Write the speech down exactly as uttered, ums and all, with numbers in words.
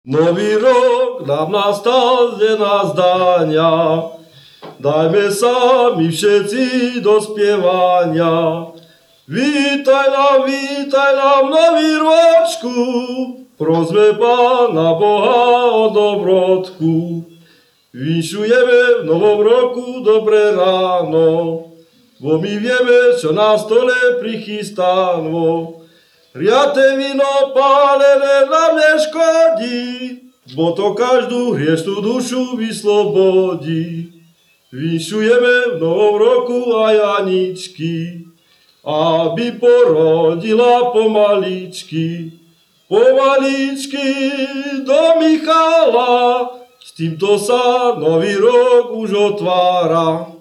Nový rok nám nastal z nazdania, dajme sa my všetci do spievania. Vítaj nám, vítaj nám, nový ročku, prosme Pána Boha o dobrodku. Vyšujeme v novom roku dobré ráno, bo my vieme, čo na stole prichystáno. Riate víno pálené nám neškodí, bo to každú hriešnú dušu vyslobodí. Vyšujeme v novom roku aj Aničky, aby porodila pomaličky. Pomaličky do Michala, s týmto sa nový rok už otvára.